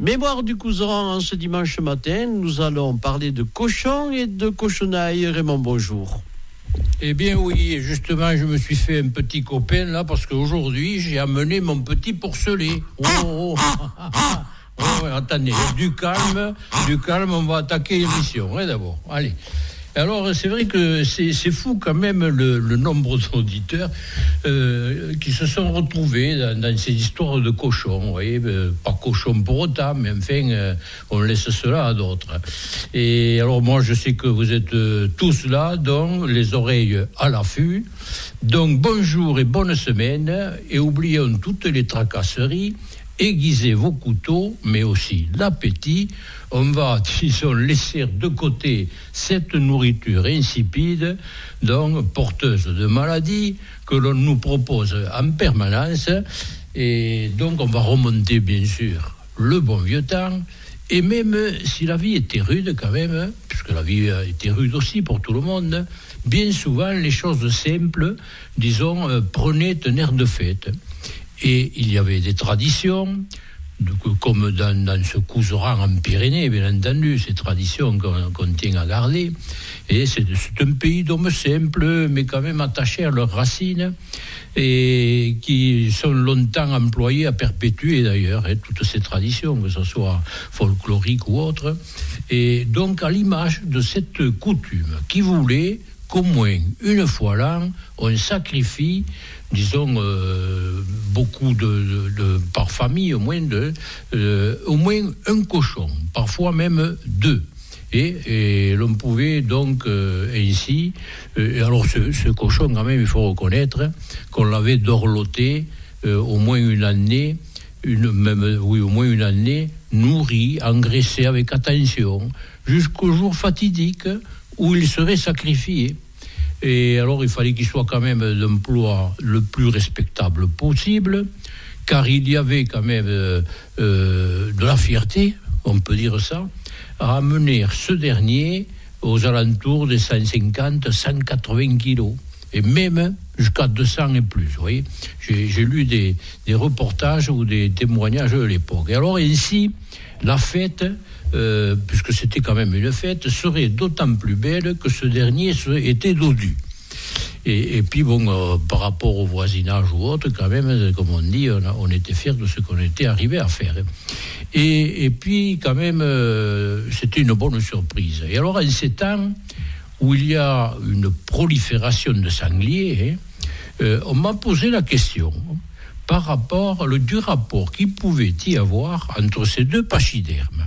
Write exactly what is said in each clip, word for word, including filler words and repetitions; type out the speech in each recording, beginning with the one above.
Mémoire du Couserans, ce dimanche matin, nous allons parler de cochons et de cochonailles. Raymond, bonjour. Eh bien oui, justement, je me suis fait un petit copain là, parce qu'aujourd'hui, j'ai amené mon petit porcelet. Oh, oh, oh, oh, attendez, du calme, du calme, on va attaquer l'émission, hein, d'abord. Allez. Alors, c'est vrai que c'est, c'est fou quand même le, le nombre d'auditeurs euh, qui se sont retrouvés dans, dans ces histoires de cochons. Vous voyez, euh, pas cochons pour autant, mais enfin, euh, on laisse cela à d'autres. Et alors, moi, je sais que vous êtes euh, tous là, donc les oreilles à l'affût. Donc, bonjour et bonne semaine, et oublions toutes les tracasseries. Aiguisez vos couteaux, mais aussi l'appétit. On va, disons, laisser de côté cette nourriture insipide, donc porteuse de maladies, que l'on nous propose en permanence. Et donc, on va remonter, bien sûr, le bon vieux temps. Et même si la vie était rude quand même, puisque la vie était rude aussi pour tout le monde, bien souvent, les choses simples, disons, prenaient un air de fête. Et il y avait des traditions, comme dans, dans ce Couserans en Pyrénées, bien entendu, ces traditions qu'on, qu'on tient à garder. Et c'est, c'est un pays d'hommes simples, mais quand même attachés à leurs racines, et qui sont longtemps employés à perpétuer d'ailleurs hein, toutes ces traditions, que ce soit folkloriques ou autres. Et donc à l'image de cette coutume qui voulait qu'au moins une fois l'an, on sacrifie, disons, euh, beaucoup de, de, de par famille, au moins, de, euh, au moins un cochon, parfois même deux. Et, et l'on pouvait donc euh, ainsi, euh, alors ce, ce cochon quand même, il faut reconnaître qu'on l'avait dorloté euh, au moins une année, une, même, oui, au moins une année, nourri, engraissé avec attention, jusqu'au jour fatidique où il serait sacrifié. Et alors, il fallait qu'il soit quand même d'emploi le plus respectable possible, car il y avait quand même euh, euh, de la fierté, on peut dire ça, à amener ce dernier aux alentours des cent cinquante à cent quatre-vingts kilos, et même jusqu'à deux cents et plus. Vous voyez, j'ai, j'ai lu des, des reportages ou des témoignages de l'époque. Et alors, ainsi, la fête... Euh, puisque c'était quand même une fête, serait d'autant plus belle que ce dernier serait, était dodu. Et, et puis bon, euh, par rapport au voisinage ou autre, quand même, comme on dit, on, a, on était fiers de ce qu'on était arrivé à faire. Et, et puis quand même, euh, c'était une bonne surprise. Et alors, en ces temps où il y a une prolifération de sangliers, hein, euh, on m'a posé la question par rapport le, du rapport qu'il pouvait y avoir entre ces deux pachydermes.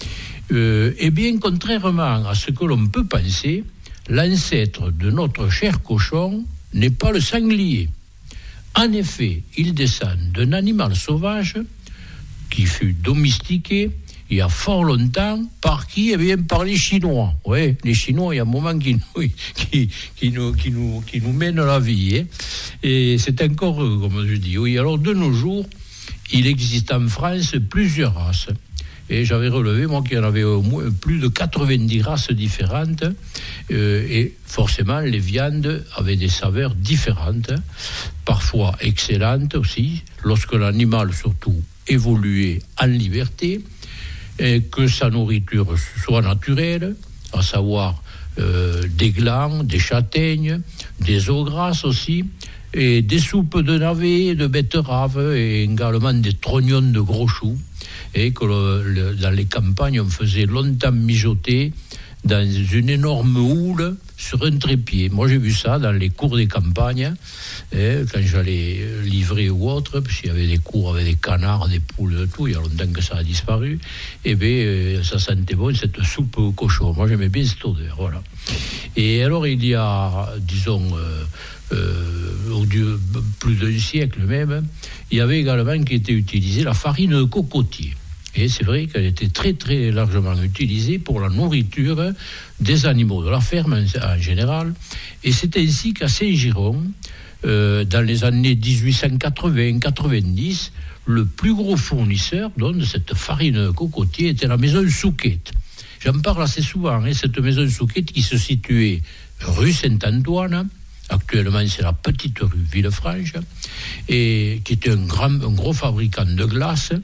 Euh, eh bien, contrairement à ce que l'on peut penser, l'ancêtre de notre cher cochon n'est pas le sanglier. En effet, il descend d'un animal sauvage qui fut domestiqué il y a fort longtemps par qui? Eh bien, par les Chinois. Oui, les Chinois, il y a un moment qui nous, qui, qui nous, qui nous, qui nous mène la vie. Hein. Et c'est encore, comme je dis, oui. Alors, de nos jours, il existe en France plusieurs races. Et j'avais relevé, moi, qu'il y en avait au moins plus de quatre-vingt-dix races différentes. Euh, et forcément, les viandes avaient des saveurs différentes, parfois excellentes aussi, lorsque l'animal, surtout, évoluait en liberté, et que sa nourriture soit naturelle, à savoir euh, des glands, des châtaignes, des eaux grasses aussi, et des soupes de navets, de betteraves, et également des trognons de gros choux. Et que le, le, dans les campagnes, on faisait longtemps mijoter dans une énorme houle sur un trépied. Moi, j'ai vu ça dans les cours des campagnes, et quand j'allais livrer ou autre, puisqu'il y avait des cours avec des canards, des poules, tout, il y a longtemps que ça a disparu, et bien, ça sentait bon, cette soupe au cochon. Moi, j'aimais bien cette odeur, voilà. Et alors, il y a, disons... Euh, Euh, au Dieu, plus d'un siècle même, il y avait également qui était utilisée la farine de cocotier. Et c'est vrai qu'elle était très très largement utilisée pour la nourriture des animaux de la ferme en, en général. Et c'est ainsi qu'à Saint-Giron, euh, dans les années dix-huit cent quatre-vingts quatre-vingt-dix, le plus gros fournisseur donc, de cette farine de cocotier était la maison Souquette. J'en parle assez souvent, hein, cette maison Souquette qui se situait rue Saint-Antoine. Actuellement, c'est la petite rue Villefranche, et qui était un, grand, un gros fabricant de glace.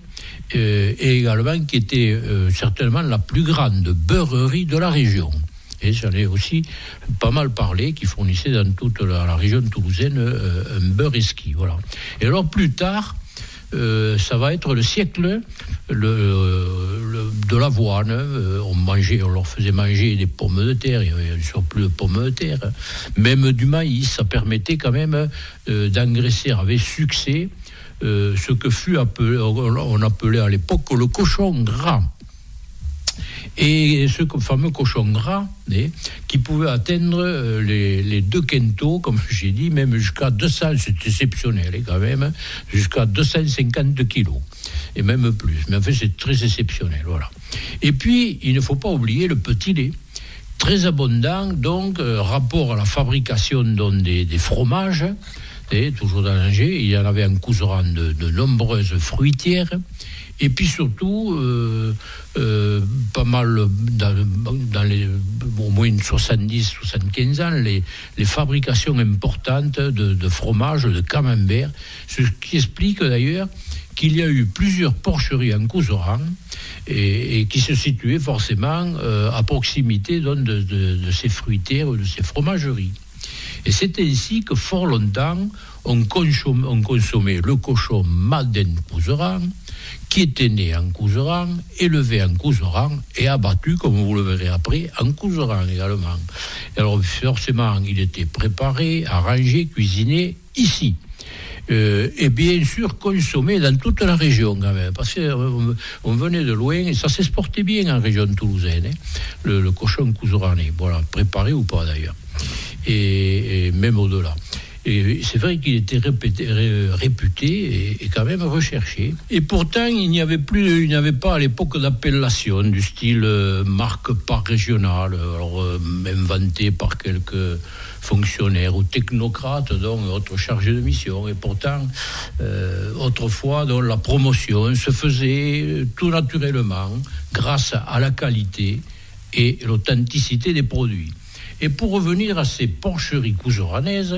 euh, et également qui était euh, certainement la plus grande beurrerie de la région. Et j'en ai aussi pas mal parlé, qui fournissait dans toute la, la région toulousaine euh, un beurre esquis. Voilà. Et alors plus tard, euh, ça va être le siècle le, le, de l'avoine. Euh, on mangeait, on leur faisait manger des pommes de terre, il y avait un surplus de pommes de terre, même du maïs. Ça permettait quand même euh, d'engraisser avec succès euh, ce que fut appelé, on appelait à l'époque le cochon gras. Et ce fameux cochon gras, eh, qui pouvait atteindre euh, les, les deux quintaux, comme j'ai dit, même jusqu'à deux cents, c'est exceptionnel eh, quand même, jusqu'à deux cent cinquante kilos, et même plus. Mais en fait, c'est très exceptionnel, voilà. Et puis, il ne faut pas oublier le petit lait, très abondant, donc, euh, rapport à la fabrication donc, des, des fromages, eh, toujours dans l'Angers, il y en avait en Couserans de, de nombreuses fruitières. Et puis surtout, euh, euh, pas mal, dans, dans les, au moins soixante-dix soixante-quinze ans, les, les fabrications importantes de, de fromage, de camembert, ce qui explique d'ailleurs qu'il y a eu plusieurs porcheries en Couserans et, et qui se situaient forcément euh, à proximité donc, de, de, de ces fruitières ou de ces fromageries. Et c'est ainsi que fort longtemps, on consommait, on consommait le cochon Madeleine Couserans, qui était né en Couserans, élevé en Couserans et abattu, comme vous le verrez après, en Couserans également. Alors forcément, il était préparé, arrangé, cuisiné ici. Euh, et bien sûr consommé dans toute la région quand même, parce qu'on on venait de loin et ça s'exportait bien en région toulousaine, hein, le, le cochon couseranais, voilà, préparé ou pas d'ailleurs, et, et même au-delà. Et c'est vrai qu'il était répété, ré, réputé et, et quand même recherché. Et pourtant, il n'y avait plus, il n'y avait pas à l'époque d'appellation du style euh, marque parc régional, alors euh, inventé par quelques fonctionnaires ou technocrates, donc autres chargés de mission. Et pourtant, euh, autrefois, donc, la promotion se faisait tout naturellement grâce à la qualité et l'authenticité des produits. Et pour revenir à ces porcheries couseranaises,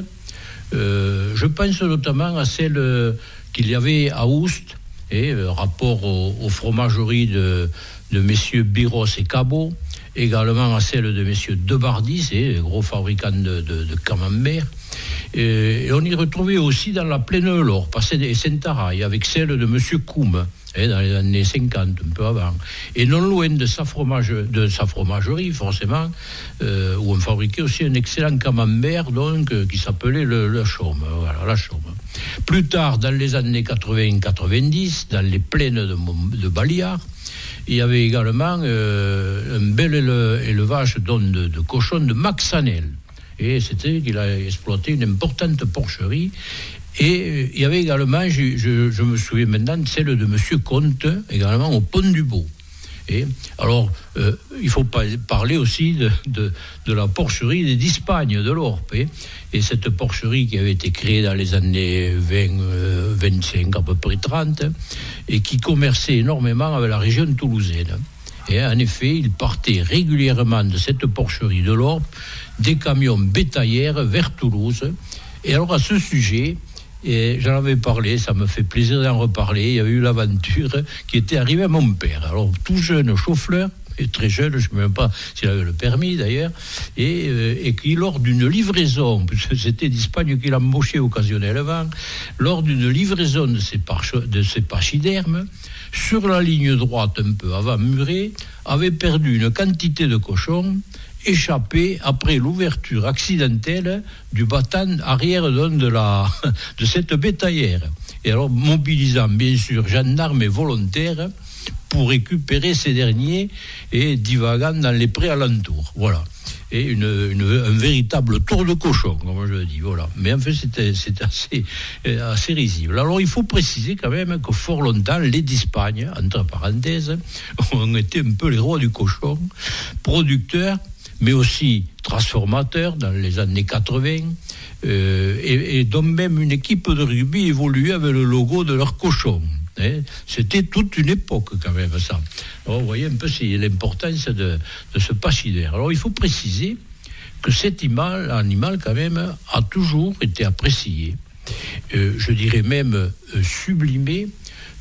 Euh, je pense notamment à celle euh, qu'il y avait à Oust, et euh, rapport aux, aux fromageries de, de messieurs Biros et Cabot, également à celle de messieurs Debardis, et gros fabricants de, de, de camembert. Et, et on y retrouvait aussi dans la plaine de l'Or, passé des Saint-Araille, avec celle de monsieur Koum, eh, dans les années cinquante, un peu avant. Et non loin de sa, fromage, de sa fromagerie, forcément, euh, où on fabriquait aussi un excellent camembert, donc, euh, qui s'appelait le, le Chaume. Voilà, la Chaume. Plus tard, dans les années quatre-vingts quatre-vingt-dix, dans les plaines de, de Baliard, il y avait également euh, un bel éle- élevage donc, de, de cochons de Maxanel. Et c'était qu'il a exploité une importante porcherie. Et euh, il y avait également, je, je, je me souviens maintenant, celle de monsieur Comte, également au Pont du Beau. Et alors, euh, il faut pas parler aussi de, de, de la porcherie d'Espagne, de l'Orpe. Et, et cette porcherie qui avait été créée dans les années vingt, euh, vingt-cinq, à peu près trente, et qui commerçait énormément avec la région toulousaine. Et en effet, il partait régulièrement de cette porcherie de l'Orpe des camions bétaillères vers Toulouse. Et alors, à ce sujet, et j'en avais parlé, ça me fait plaisir d'en reparler. Il y avait eu l'aventure qui était arrivée à mon père. Alors, tout jeune chauffeur, et très jeune, je ne sais même pas s'il avait le permis d'ailleurs, et, euh, et qui, lors d'une livraison, puisque c'était d'Espagne qu'il embauchait occasionnellement, lors d'une livraison de ces, parch- de ces pachydermes, sur la ligne droite, un peu avant Muret, avait perdu une quantité de cochons échappé après l'ouverture accidentelle du battant arrière de, la, de cette bétaillère. Et alors, mobilisant bien sûr gendarmes et volontaires pour récupérer ces derniers et divagant dans les prés alentours. Voilà. Et une, une, un véritable tour de cochon, comme je le dis. Voilà. Mais en fait, c'était, c'était assez, assez risible. Alors, il faut préciser quand même que fort longtemps, les d'Espagne, entre parenthèses, ont été un peu les rois du cochon, producteurs, mais aussi transformateurs dans les années quatre-vingts, euh, et, et dont même une équipe de rugby évoluait avec le logo de leur cochon. Hein. C'était toute une époque quand même ça. Alors vous voyez un peu c'est l'importance de, de ce pachyderme. Alors il faut préciser que cet animal, animal quand même a toujours été apprécié, euh, je dirais même euh, sublimé,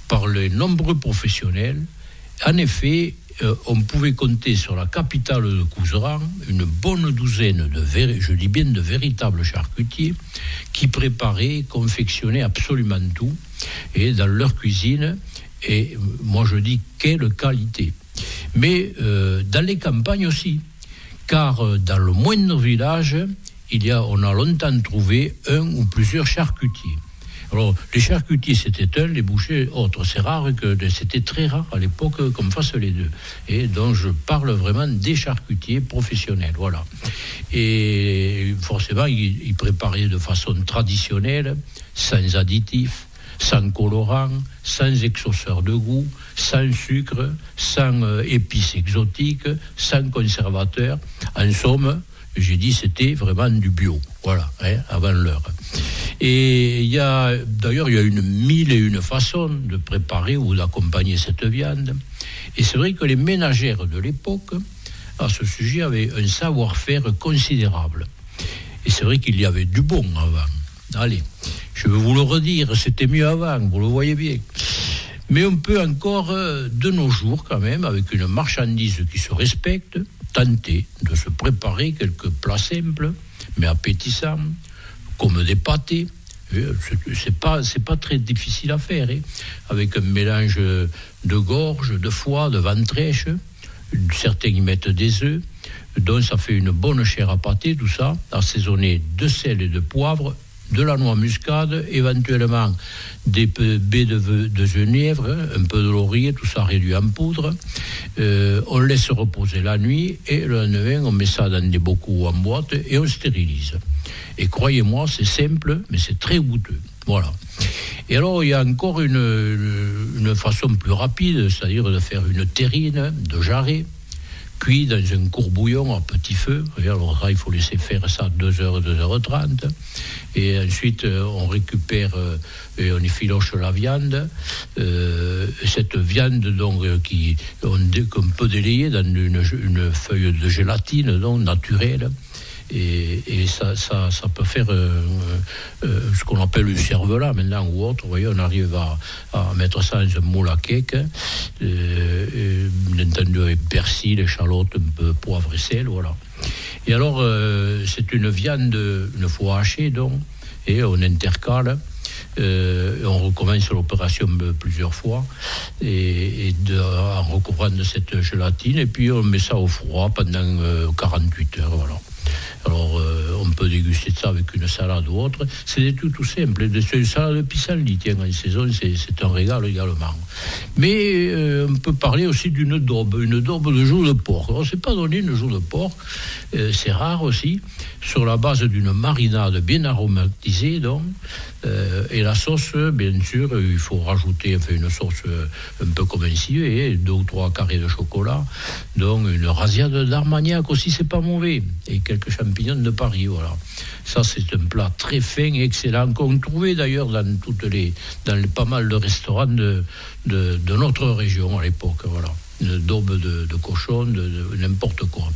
par les nombreux professionnels. En effet, euh, on pouvait compter sur la capitale de Couserans une bonne douzaine de, véri- je dis bien de véritables charcutiers qui préparaient, confectionnaient absolument tout et dans leur cuisine. Et moi je dis quelle qualité. Mais euh, dans les campagnes aussi, car euh, dans le moindre village, il y a, on a longtemps trouvé un ou plusieurs charcutiers. Alors, les charcutiers, c'était un, les bouchers, autres. C'est rare que, c'était très rare à l'époque qu'on fasse les deux. Et donc, je parle vraiment des charcutiers professionnels, voilà. Et forcément, ils, ils préparaient de façon traditionnelle, sans additifs, sans colorant, sans exauceur de goût, sans sucre, sans euh, épices exotiques, sans conservateurs. En somme, j'ai dit c'était vraiment du bio, voilà, hein, avant l'heure. Et il y a, d'ailleurs, il y a une mille et une façons de préparer ou d'accompagner cette viande. Et c'est vrai que les ménagères de l'époque, à ce sujet, avaient un savoir-faire considérable. Et c'est vrai qu'il y avait du bon avant. Allez, je vais vous le redire, c'était mieux avant, vous le voyez bien. Mais on peut encore, de nos jours quand même, avec une marchandise qui se respecte, tenter de se préparer quelques plats simples, mais appétissants, comme des pâtés. C'est pas, c'est pas très difficile à faire, hein, avec un mélange de gorge, de foie, de ventrèche. Certains y mettent des œufs, donc ça fait une bonne chair à pâté, tout ça, assaisonné de sel et de poivre, de la noix muscade, éventuellement des baies de, de genièvre, un peu de laurier, tout ça réduit en poudre. Euh, on laisse reposer la nuit et le lendemain, on met ça dans des bocaux en boîte et on stérilise. Et croyez-moi, c'est simple, mais c'est très goûteux. Voilà. Et alors, il y a encore une, une façon plus rapide, c'est-à-dire de faire une terrine de jarret, cuit dans un courbouillon à petit feu. Et alors là, il faut laisser faire ça deux heures, deux heures trente. Et ensuite, on récupère euh, et on effiloche la viande. Euh, cette viande donc, qui, on, qu'on peut délayer dans une, une feuille de gélatine donc, naturelle. Et, et ça, ça, ça peut faire euh, euh, ce qu'on appelle le cervelas maintenant ou autre. Vous voyez, on arrive à, à mettre ça dans un moule à cake, euh, bien entendu avec persil, échalote, un peu poivre et sel, voilà. Et alors, euh, c'est une viande, une fois hachée, donc, et on intercale. Euh, on recommence l'opération plusieurs fois et, et de, en recouvrant de cette gélatine, et puis on met ça au froid pendant euh, quarante-huit heures, voilà. Alors, euh, on peut déguster ça avec une salade ou autre. C'est des tout tout simple. C'est une salade de pissenlit, tiens, en saison, c'est, c'est un régal également. Mais euh, on peut parler aussi d'une daube, une daube de joue de porc. On ne s'est pas donné une joue de porc, euh, c'est rare aussi, sur la base d'une marinade bien aromatisée, donc. Euh, et la sauce, bien sûr, il faut rajouter enfin, une sauce un peu comme un civet, deux ou trois carrés de chocolat, donc une rasiade d'Armagnac aussi, c'est pas mauvais, et quelques champignons de Paris, voilà. Ça, c'est un plat très fin et excellent, qu'on trouvait d'ailleurs dans toutes les, dans les, pas mal de restaurants de, de, de notre région à l'époque, voilà. Une daube de, de cochon, de, de n'importe quoi.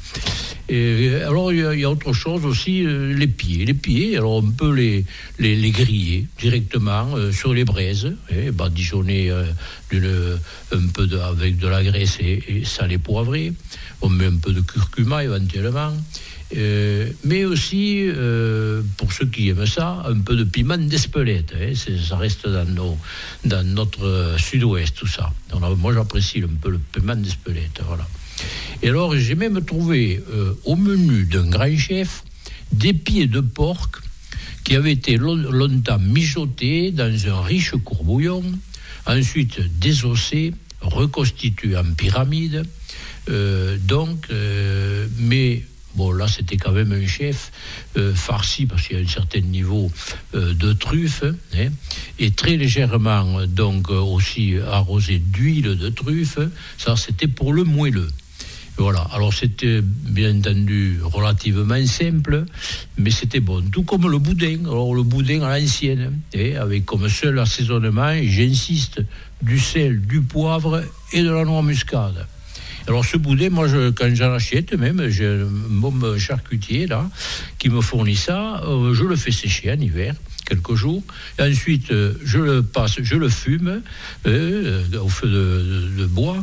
Et alors, il y, y a autre chose aussi, euh, les pieds. Les pieds, alors on peut les, les, les griller directement euh, sur les braises, et badigeonner euh, d'une, un peu de, avec de la graisse et, et salé poivré. On met un peu de curcuma éventuellement. Euh, mais aussi, euh, pour ceux qui aiment ça, un peu de piment d'Espelette. Hein, c'est, ça reste dans, nos, dans notre euh, sud-ouest, tout ça. Alors, moi, j'apprécie un peu le piment d'Espelette. Voilà. Et alors, j'ai même trouvé euh, au menu d'un grand chef des pieds de porc qui avaient été long, longtemps mijotés dans un riche courbouillon, ensuite désossés, reconstitués en pyramide. Euh, donc, euh, mais... Bon, là, c'était quand même un chef euh, farci, parce qu'il y a un certain niveau euh, de truffe, hein, et très légèrement, donc, euh, aussi arrosé d'huile de truffe. Ça, c'était pour le moelleux. Voilà. Alors, c'était, bien entendu, relativement simple, mais c'était bon. Tout comme le boudin. Alors, le boudin à l'ancienne, hein, avec comme seul assaisonnement, et j'insiste, du sel, du poivre et de la noix muscade. Alors ce boudin, moi, je, quand j'en achète même, j'ai un bon charcutier là qui me fournit ça. Euh, je le fais sécher en hiver. quelques jours. Et ensuite, euh, je le passe, je le fume euh, au feu de, de, de bois.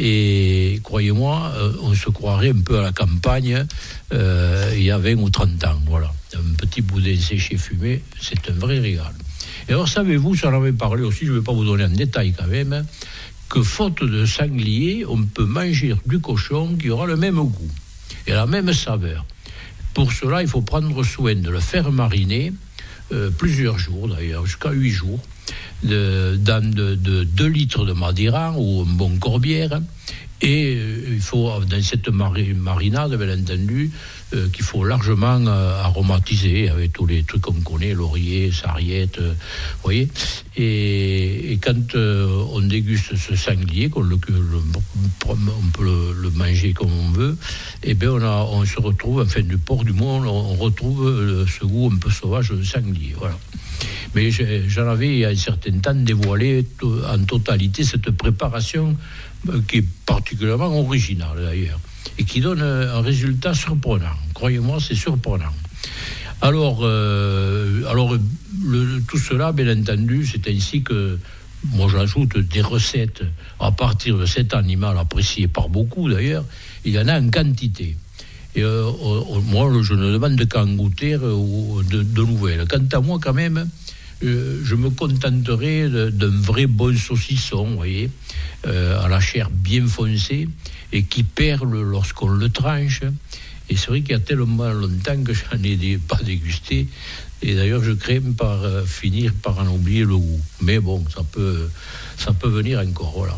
Et croyez-moi, euh, on se croirait un peu à la campagne euh, il y a vingt ou trente ans. Voilà. Un petit boudin séché fumé, c'est un vrai régal. Et alors, savez-vous, j'en avais parlé aussi, je ne vais pas vous donner un détail quand même, que faute de sanglier, on peut manger du cochon qui aura le même goût et la même saveur. Pour cela, il faut prendre soin de le faire mariner euh, plusieurs jours d'ailleurs, jusqu'à huit jours, de, dans de, de deux litres de Madeira ou un bon Corbière. Et euh, il faut, dans cette mari- marinade, bien entendu, euh, qu'il faut largement euh, aromatiser avec tous les trucs qu'on connaît, laurier, sarriette, euh, vous voyez. Et, et quand euh, on déguste ce sanglier, qu'on le, le, on peut le, le manger comme on veut, et bien on, a, on se retrouve, enfin du porc du monde, on retrouve euh, ce goût un peu sauvage de sanglier, voilà. Mais j'en avais, il y a un certain temps, dévoilé en totalité cette préparation qui est particulièrement originale d'ailleurs, et qui donne un résultat surprenant. Croyez-moi, c'est surprenant. Alors, euh, alors le, tout cela, bien entendu, c'est ainsi que moi j'ajoute des recettes à partir de cet animal apprécié par beaucoup d'ailleurs. Il y en a en quantité. Et euh, euh, moi, je ne demande qu'à en goûter euh, de, de nouvelles. Quant à moi, quand même, euh, je me contenterai de, d'un vrai bon saucisson, vous voyez, euh, à la chair bien foncée et qui perle lorsqu'on le tranche. Et c'est vrai qu'il y a tellement longtemps que j'en ai pas dégusté. Et d'ailleurs, je crains par euh, finir par en oublier le goût. Mais bon, ça peut, ça peut venir encore, voilà.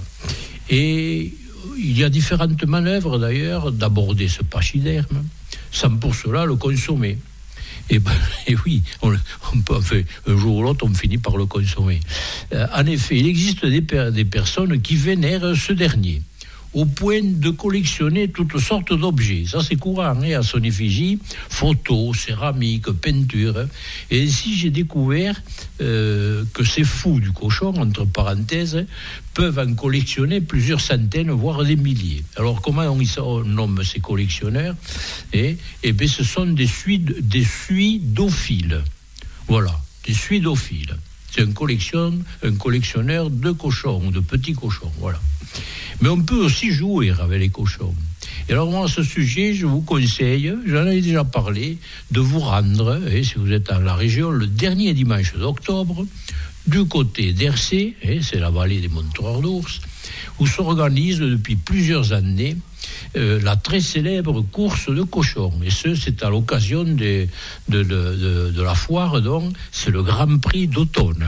Et il y a différentes manœuvres d'ailleurs d'aborder ce pachyderme sans pour cela le consommer. Et, ben, et oui, on, on peut, enfin, un jour ou l'autre, on finit par le consommer. Euh, en effet, il existe des, des personnes qui vénèrent ce dernier, au point de collectionner toutes sortes d'objets. Ça, c'est courant, hein, à son effigie, photos, céramiques, peintures. Et ainsi, j'ai découvert euh, que ces fous du cochon, entre parenthèses, peuvent en collectionner plusieurs centaines, voire des milliers. Alors, comment on, on nomme ces collectionneurs? Eh, eh bien, ce sont des, suid, des suidophiles. Voilà, des suidophiles. C'est un, collection, un collectionneur de cochons, de petits cochons, voilà. Mais on peut aussi jouer avec les cochons. Et alors moi, à ce sujet, je vous conseille, j'en ai déjà parlé, de vous rendre, eh, si vous êtes dans la région, le dernier dimanche d'octobre, du côté d'Hercé, eh, c'est la vallée des Montreurs d'Ours, où s'organise depuis plusieurs années euh, la très célèbre course de cochons. Et ce, c'est à l'occasion de, de, de, de, de la foire, donc, c'est le Grand Prix d'automne.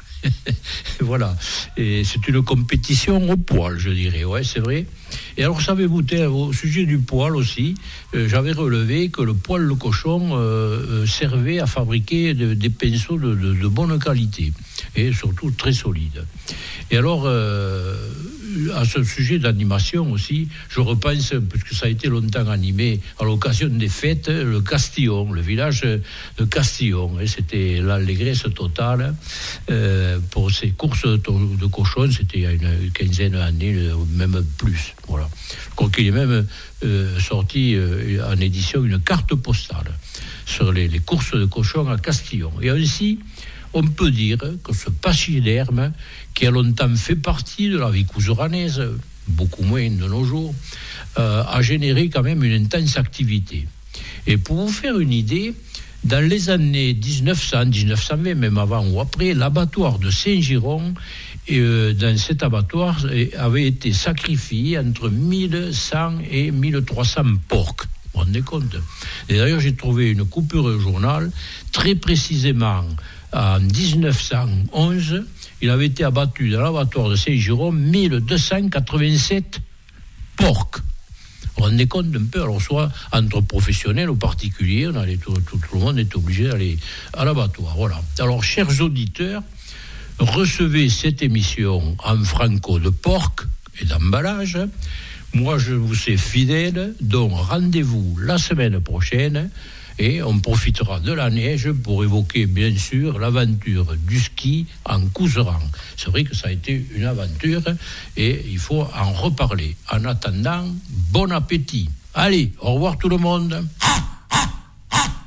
Voilà, et c'est une compétition au poil, je dirais, ouais, c'est vrai. Et alors, savez-vous, au sujet du poil aussi, euh, j'avais relevé que le poil de cochon euh, servait à fabriquer de, des pinceaux de, de, de bonne qualité, et surtout très solides. Et alors, euh, à ce sujet d'animation aussi, je repense, puisque ça a été longtemps animé à l'occasion des fêtes, le Castillon, le village de Castillon. Et c'était l'allégresse totale euh, pour ces courses de, de cochons. C'était il y a une quinzaine d'années, même plus. Voilà. Je crois qu'il est même euh, sorti euh, en édition une carte postale sur les, les courses de cochons à Castillon. Et ainsi, on peut dire que ce pachyderme, qui a longtemps fait partie de la vie couseranaise, beaucoup moins de nos jours, euh, a généré quand même une intense activité. Et pour vous faire une idée, dans les années dix-neuf cents, dix-neuf cent vingt, même avant ou après, l'abattoir de Saint-Giron, et, euh, dans cet abattoir, avait été sacrifié entre mille cent et mille trois cents porcs. Vous vous rendez compte? Et d'ailleurs, j'ai trouvé une coupure au journal, très précisément, en dix-neuf cent onze, il avait été abattu dans l'abattoir de Saint-Giron mille deux cent quatre-vingt-sept porcs. Vous vous rendez compte un peu? Alors, soit entre professionnels ou particuliers, on allait, tout, tout, tout le monde est obligé d'aller à l'abattoir. Voilà. Alors, chers auditeurs, recevez cette émission en franco de porc et d'emballage. Moi, je vous sais fidèle, donc rendez-vous la semaine prochaine. Et on profitera de la neige pour évoquer, bien sûr, l'aventure du ski en Couserans. C'est vrai que ça a été une aventure et il faut en reparler. En attendant, bon appétit. Allez, au revoir tout le monde.